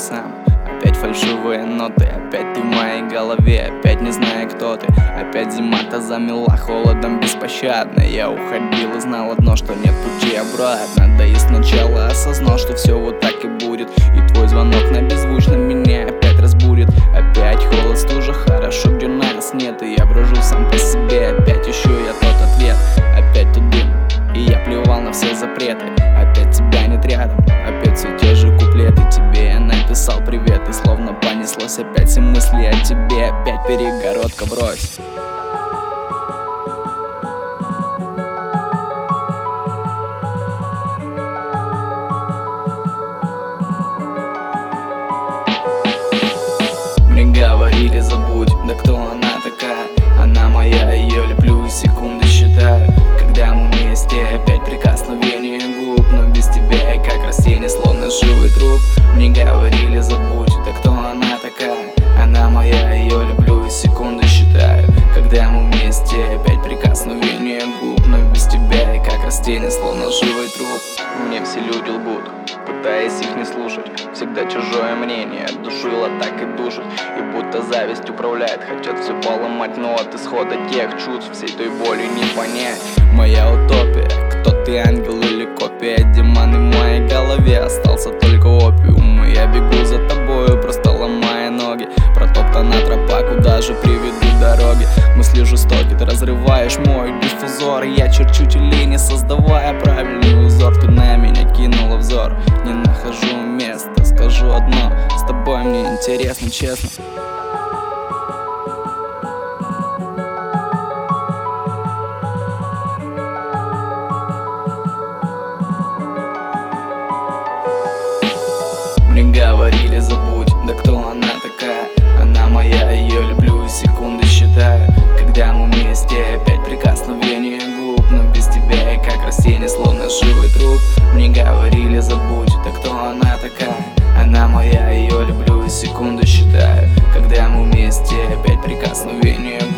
сам. Опять фальшивые ноты, опять ты в моей голове, опять не знаю, кто ты. Опять зима-то замела холодом беспощадно. Я уходил и знал одно, что нет пути обратно. Да и сначала осознал, что все вот так и будет. И твой звонок на беззвучном меня опять разбудит. Опять холод, стужа, хорошо, где нас нет. И я брожу сам по себе, опять ищу я тот ответ. Опять тот дым, и я плевал на все запреты. Опять тебя нет рядом, опять все те же куплеты. Тебе я написал привет, и словно понеслось опять все мысли о тебе. Опять перегородка, брось. Мне говорили забудь, да кто она такая? Она моя, ее люблю и секунды считаю. Когда мы вместе, опять прикосновение губ. Но без тебя я как растение, словно живой труп. Мне говорили забудь, да кто она такая? Она моя, ее люблю и секунды считаю. Когда мы вместе, опять прикосновение губ. Но без тебя я как растение, словно живой труп. Мне все люди лгут, пытаясь их не слушать. Всегда чужое мнение, душило так и душит. И будто зависть управляет, хотят все поломать. Но от исхода тех чувств всей той боли не понять. Моя утопия, кто ты, ангел или копия? Демон в моей голове, остался только опиум. И я бегу за тобою, просто ломая ноги. Протоптана тропа, куда же приведут дороги. Мысли жестоки, ты разрываешь мой диффузор. Я черчу тени, создавая правильный узор. Ты на меня кинула взор, не нахожу места. Скажу одно, с тобой мне интересно, честно. Мне говорили забудь, да кто она такая? Она моя, ее люблю и секунды считаю. Когда мы вместе, опять прикосновение губ. Но без тебя я как растение, словно живой труп. Мне говорили забудь, да кто она такая? Она моя, ее люблю и секунды считаю. Когда мы вместе, опять прикосновение губ.